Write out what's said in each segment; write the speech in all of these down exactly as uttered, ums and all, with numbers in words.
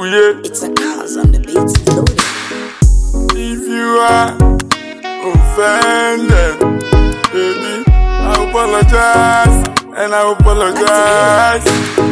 yeah. It's a cause on the beats loaded. If you are offended, baby, I apologize, and I apologize.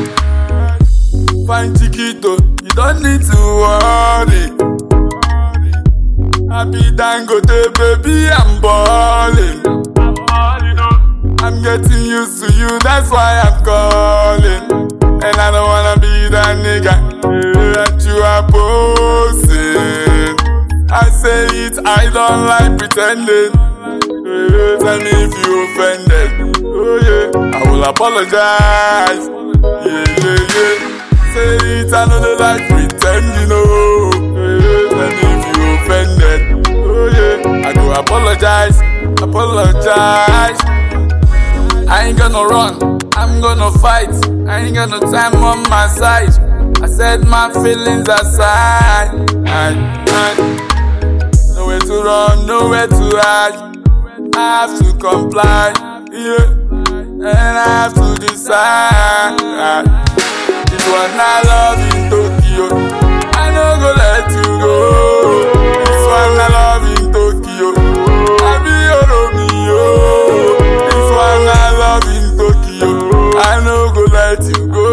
Fine Chiquito, you don't need to worry. Happy Dangote, baby, I'm balling. I'm getting used to you, that's why I'm calling. And I don't wanna be that nigga that you are posing. I say it, I don't like pretending. Tell me if you offended. Oh yeah, I will apologize. Yeah, yeah, yeah. Say it, I know they like pretending. Oh, tell me if you offended. Oh yeah, I go apologize, apologize. I ain't gonna run, I'm gonna fight. I ain't got no time on my side. I set my feelings aside. I, I, nowhere to run, nowhere to hide. I have to comply, yeah, and I have to decide. This one I love in Tokyo, I no go let you go. This one I love in Tokyo, I be your Romeo. This one I love in Tokyo, I no go let you go.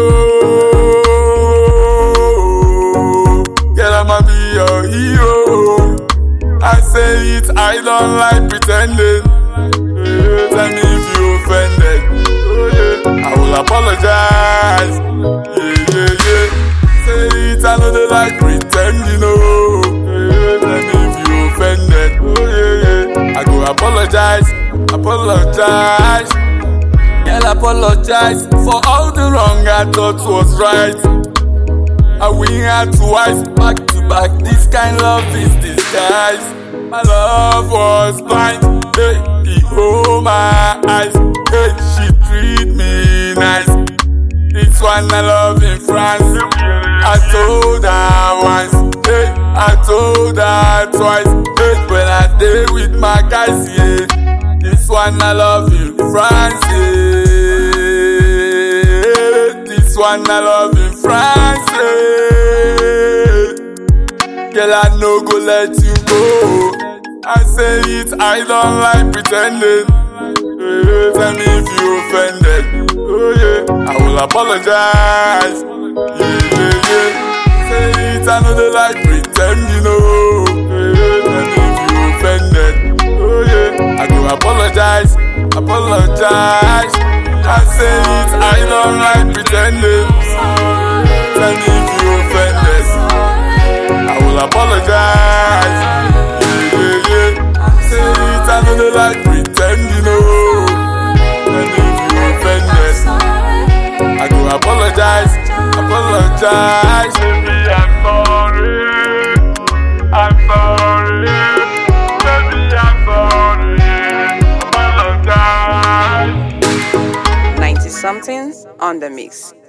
Girl, I'ma be your hero. I say it, I don't like pretending. Tell me if you offended. Oh yeah, I will apologize. Yeah, yeah, yeah. Say it, I know they like pretending. Oh, tell me if you offended. Oh yeah, yeah. I go apologize, apologize. Girl, apologize for all the wrong I thought was right. I win her twice, back to back. This kind love is disguise. My love was blind, hey, he hold my eyes, hey, she treat me nice. This one I love in France, I told her once, hey, I told her twice, hey, when I stay with my guys, yeah. This one I love in France, yeah. This one I love in France, yeah. Girl, I no go let you go. I say it, I don't like pretending. Yeah, tell me if you offended. Oh yeah, I will apologize. Yeah, yeah, yeah. Say it, I know they like pretending. Oh, yeah, tell me if you offended. Oh yeah, I go apologize, apologize. I say it, I don't like pretending. Tell me if you offended. I will apologize. I know they like pretending, oh. And if you offended, I go apologize, apologize. Baby, I'm sorry, I'm sorry. Baby, I'm sorry, apologize. ninety something on the mix.